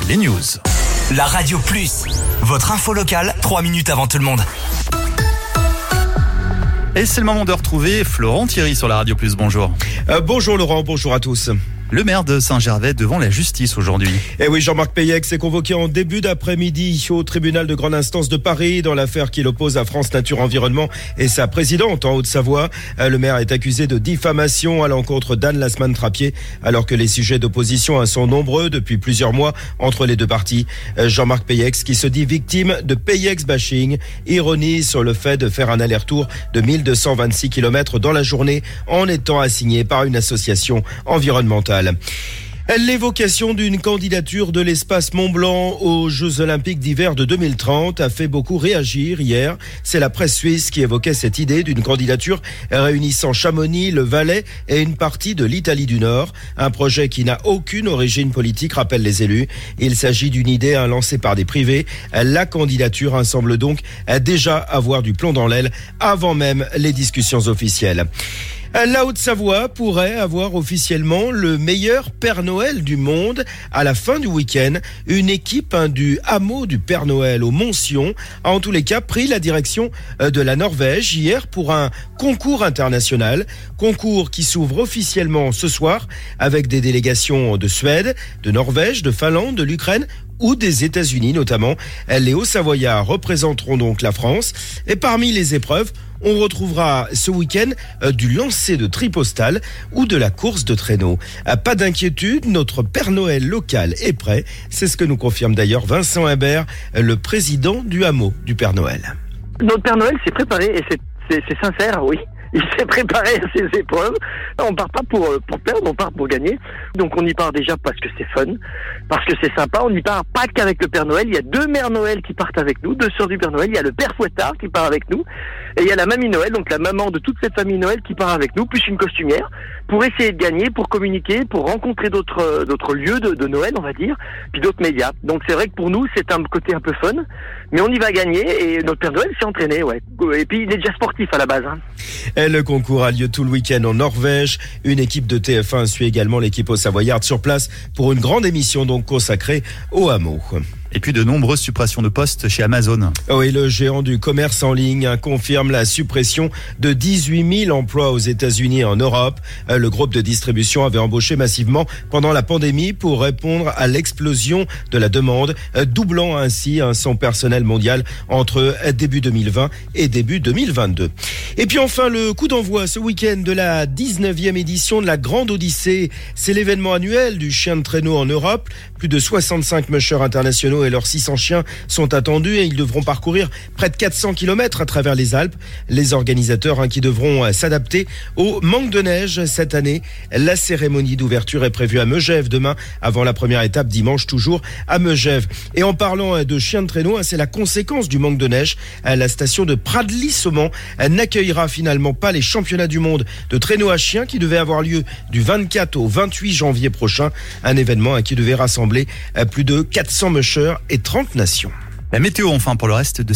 les news. La Radio Plus, votre info locale, 3 minutes avant tout le monde. Et c'est le moment de retrouver Florent Thierry sur la Radio Plus. Bonjour. Bonjour Laurent, bonjour à tous. Le maire de Saint-Gervais devant la justice aujourd'hui. Eh oui, Jean-Marc Peyex est convoqué en début d'après-midi au tribunal de grande instance de Paris dans l'affaire qui l'oppose à France Nature Environnement et sa présidente en Haute-Savoie. Le maire est accusé de diffamation à l'encontre d'Anne Lasman-Trappier alors que les sujets d'opposition sont nombreux depuis plusieurs mois entre les deux parties. Jean-Marc Peyex, qui se dit victime de Peyex bashing, ironise sur le fait de faire un aller-retour de 1226 km dans la journée en étant assigné par une association environnementale. L'évocation d'une candidature de l'espace Mont-Blanc aux Jeux Olympiques d'hiver de 2030 a fait beaucoup réagir hier. C'est la presse suisse qui évoquait cette idée d'une candidature réunissant Chamonix, le Valais et une partie de l'Italie du Nord. Un projet qui n'a aucune origine politique, rappellent les élus. Il s'agit d'une idée lancée par des privés. La candidature semble donc déjà avoir du plomb dans l'aile avant même les discussions officielles. La Haute-Savoie pourrait avoir officiellement le meilleur Père Noël du monde à la fin du week-end. Une équipe du hameau du Père Noël au Mont-Sion a en tous les cas pris la direction de la Norvège hier pour un concours international. Concours qui s'ouvre officiellement ce soir avec des délégations de Suède, de Norvège, de Finlande, de l'Ukraine ou des États-Unis notamment. Les Hauts-Savoyards représenteront donc la France. Et parmi les épreuves, on retrouvera ce week-end du lancer de tri postal ou de la course de traîneau. Pas d'inquiétude, notre Père Noël local est prêt. C'est ce que nous confirme d'ailleurs Vincent Imbert, le président du hameau du Père Noël. Notre Père Noël s'est préparé et c'est sincère, oui. Il s'est préparé à ces épreuves. On part pas pour perdre, on part pour gagner. Donc on y part déjà parce que c'est fun, parce que c'est sympa. On n'y part pas qu'avec le Père Noël. Il y a 2 mères Noël qui partent avec nous, 2 sœurs du Père Noël. Il y a le Père Fouettard qui part avec nous. Et il y a la Mamie Noël, donc la maman de toute cette famille Noël qui part avec nous, plus une costumière, pour essayer de gagner, pour communiquer, pour rencontrer d'autres lieux de Noël, on va dire, puis d'autres médias. Donc c'est vrai que pour nous, c'est un côté un peu fun, mais on y va gagner et notre Père Noël s'est entraîné, ouais. Et puis il est déjà sportif à la base, hein. Et le concours a lieu tout le week-end en Norvège. Une équipe de TF1 suit également l'équipe Haut-Savoyarde sur place pour une grande émission donc consacrée au hameau. Et puis de nombreuses suppressions de postes chez Amazon. Oui, le géant du commerce en ligne confirme la suppression de 18 000 emplois aux États-Unis et en Europe. Le groupe de distribution avait embauché massivement pendant la pandémie pour répondre à l'explosion de la demande, doublant ainsi son personnel mondial entre début 2020 et début 2022. Et puis enfin, le coup d'envoi ce week-end de la 19e édition de la Grande Odyssée. C'est l'événement annuel du chien de traîneau en Europe. Plus de 65 mushers internationaux et leurs 600 chiens sont attendus et ils devront parcourir près de 400 km à travers les Alpes. Les organisateurs qui devront s'adapter au manque de neige cette année. La cérémonie d'ouverture est prévue à Megève demain avant la première étape dimanche toujours à Megève. Et en parlant de chiens de traîneau, c'est la conséquence du manque de neige. La station de Pradly-Saumont n'accueillera finalement pas les championnats du monde de traîneau à chiens qui devaient avoir lieu du 24 au 28 janvier prochain. Un événement qui devait rassembler plus de 400 mushers et 30 nations. La météo enfin pour le reste de